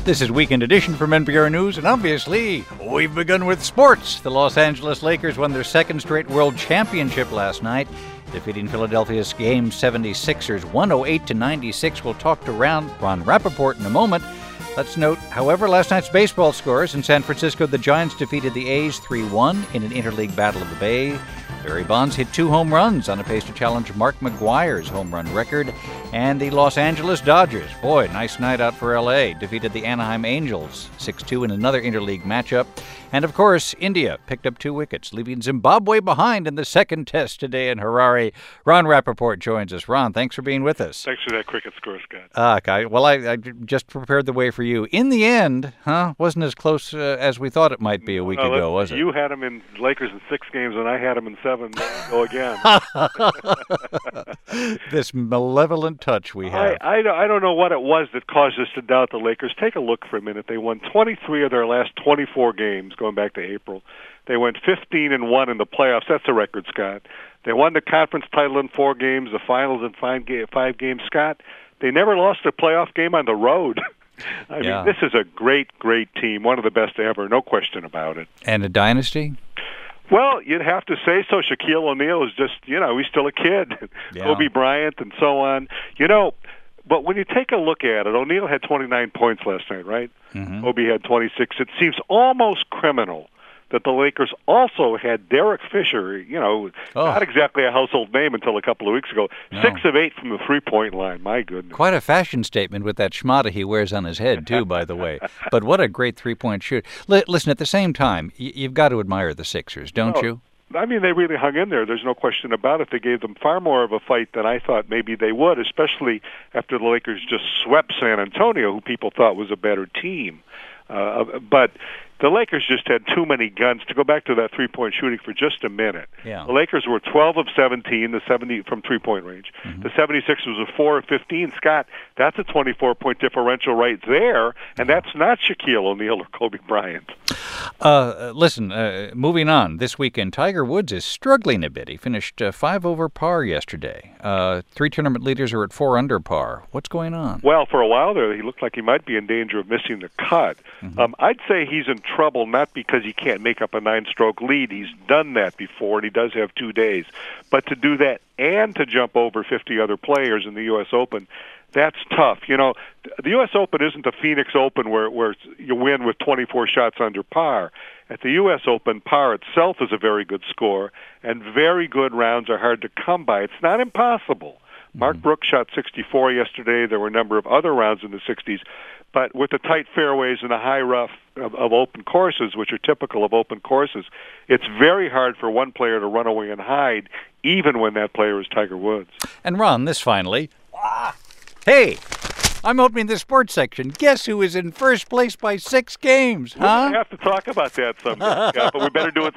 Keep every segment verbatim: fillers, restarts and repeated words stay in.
This is Weekend Edition from N P R News, and obviously, we've begun with sports. The Los Angeles Lakers won their second straight World Championship last night, defeating Philadelphia's Game seventy-sixers one oh eight to ninety-six. We'll talk to Ron, Ron Rappaport in a moment. Let's note, however, last night's baseball scores. In San Francisco, the Giants defeated the A's three one in an interleague battle of the Bay. Barry Bonds hit two home runs on a pace to challenge Mark McGwire's home run record. And the Los Angeles Dodgers, boy, nice night out for L A, defeated the Anaheim Angels six two in another interleague matchup. And, of course, India picked up two wickets, leaving Zimbabwe behind in the second test today in Harare. Ron Rappaport joins us. Ron, thanks for being with us. Thanks for that cricket score, Scott. Ah, okay. Well, I, I just prepared the way for you. In the end, huh, wasn't as close uh, as we thought it might be a week no, ago, was it? You had them in Lakers in six games, and I had them in seven. Go again. This malevolent touch we have. I, I, I don't know what it was that caused us to doubt the Lakers. Take a look for a minute. They won twenty-three of their last twenty-four games, going back to April. They went fifteen and one in the playoffs. That's a record, Scott. They won the conference title in four games, the finals in five, ga- five games, Scott. They never lost a playoff game on the road. I yeah. mean, this is a great, great team, one of the best ever, no question about it. And a dynasty? Well, you'd have to say so. Shaquille O'Neal is just, you know, he's still a kid. Yeah. Kobe Bryant and so on. You know, but when you take a look at it, O'Neal had twenty-nine points last night, right? Mm-hmm. Kobe had twenty-six. It seems almost criminal that the Lakers also had Derek Fisher, you know, oh. not exactly a household name until a couple of weeks ago, no. six of eight from the three-point line. My goodness. Quite a fashion statement with that schmata he wears on his head, too, by the way. But what a great three-point shoot. L- listen, at the same time, y- you've got to admire the Sixers, don't no. you? I mean, they really hung in there. There's no question about it. They gave them far more of a fight than I thought maybe they would, especially after the Lakers just swept San Antonio, who people thought was a better team. Uh, but the Lakers just had too many guns. To go back to that three-point shooting for just a minute, yeah. the Lakers were twelve of seventeen, the seventy from three-point range. Mm-hmm. The seventy-sixers were four of fifteen. Scott, that's a twenty-four point differential right there, and that's not Shaquille O'Neal or Kobe Bryant. Uh, listen, uh, moving on. This weekend, Tiger Woods is struggling a bit. He finished uh, five over par yesterday. Uh, three tournament leaders are at four under par. What's going on? Well, for a while there, he looked like he might be in danger of missing the cut. Mm-hmm. Um, I'd say he's in trouble not because he can't make up a nine-stroke lead. He's done that before, and he does have two days. But to do that and to jump over fifty other players in the U S Open, that's tough. You know, the U S Open isn't the Phoenix Open where, where you win with twenty-four shots under par. At the U S Open, par itself is a very good score, and very good rounds are hard to come by. It's not impossible. Mark mm-hmm. Brooks shot sixty-four yesterday. There were a number of other rounds in the sixties. But with the tight fairways and the high rough of, of open courses, which are typical of open courses, it's very hard for one player to run away and hide, even when that player is Tiger Woods. And Ron, this finally. Ah, hey! I'm opening the sports section. Guess who is in first place by six games, huh? We have to talk about that someday, Scott, but we better do it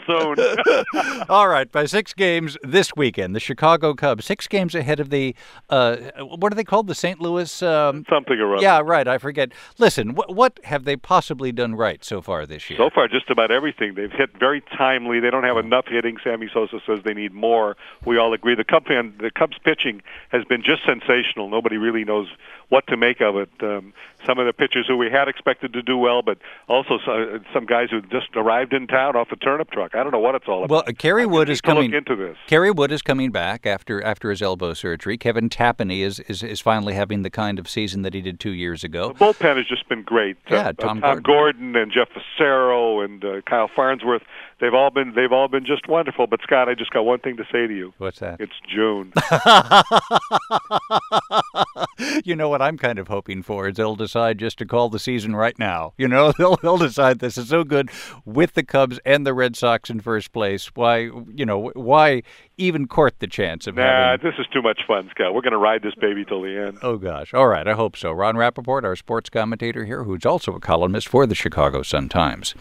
soon. All right, by six games this weekend, the Chicago Cubs, six games ahead of the, uh, what are they called, the Saint Louis? Um, Something or other. Yeah, right, I forget. Listen, wh- what have they possibly done right so far this year? So far, just about everything. They've hit very timely. They don't have enough hitting. Sammy Sosa says they need more. We all agree. The Cubs, the Cubs pitching has been just sensational. Nobody really knows what to make of it. Um, some of the pitchers who we had expected to do well, but also some, some guys who just arrived in town off the turnip truck. I don't know what it's all about. Well, uh, Kerry Wood is coming into this. Kerry Wood is coming back after after his elbow surgery. Kevin Tapani is, is is finally having the kind of season that he did two years ago. The bullpen has just been great. Yeah, uh, Tom, uh, Tom Gordon. Gordon and Jeff Fassero and uh, Kyle Farnsworth. They've all been they've all been just wonderful. But Scott, I just got one thing to say to you. What's that? It's June. You know what I'm kind of hoping for is they'll decide just to call the season right now. You know, they'll they'll decide this is so good with the Cubs and the Red Sox in first place. Why, you know, why even court the chance of nah, having... this is too much fun, Scott. We're going to ride this baby till the end. Oh, gosh. All right, I hope so. Ron Rappaport, our sports commentator here, who's also a columnist for the Chicago Sun-Times.